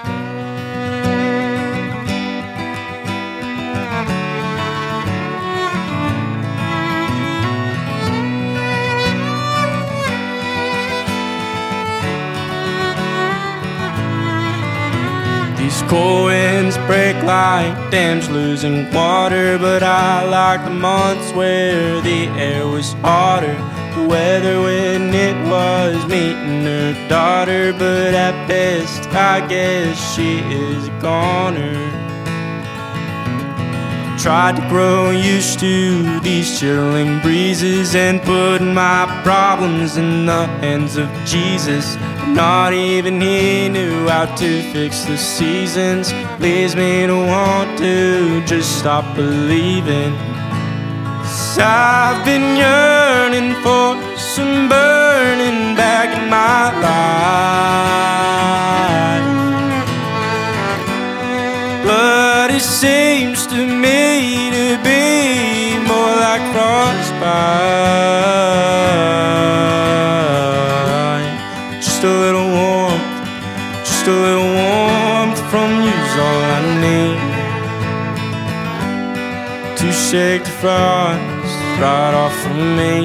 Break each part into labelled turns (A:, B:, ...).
A: These cold winds break like dams losing water, but I like the months where the air was hotter. The weather when it was meeting her daughter, but at best I guess she is a goner. Tried to grow used to these chilling breezes and putting my problems in the hands of Jesus. Not even he knew how to fix the seasons. Leads me to want to just stop believing. 'Cause I've been yearning for some burning back in my life, but it seems to me to be more like frostbite. Just a little warmth from you's all I need to shake the frost right off of me.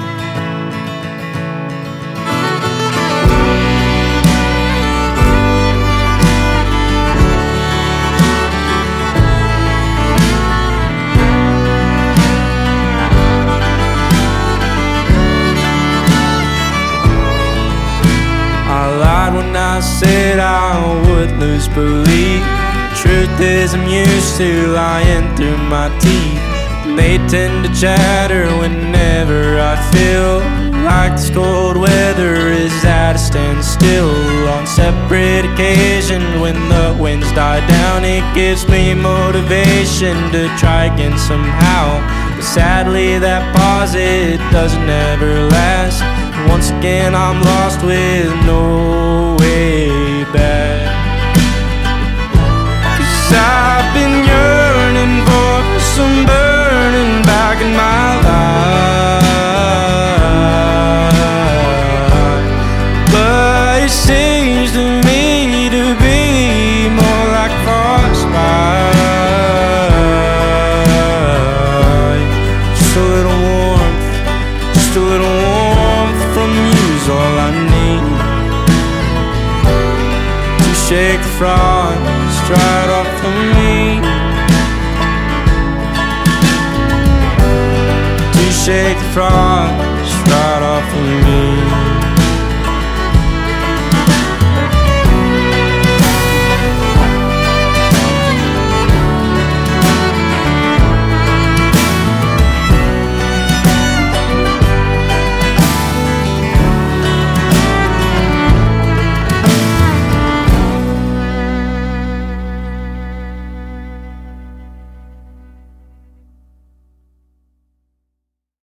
A: When I said I would lose belief, truth is I'm used to lying through my teeth. They tend to chatter whenever I feel like this cold weather is at a standstill. On separate occasions when the winds die down, it gives me motivation to try again somehow. But sadly that pause, it doesn't ever last. Once again I'm lost with no way back. 'Cause I've been yearning for some burning back in my life, but it seems to me to be more like frostbite. Just a little warmth, just a little warmth from you's all I need to shake the frost right off of me, to shake the frost right off of me.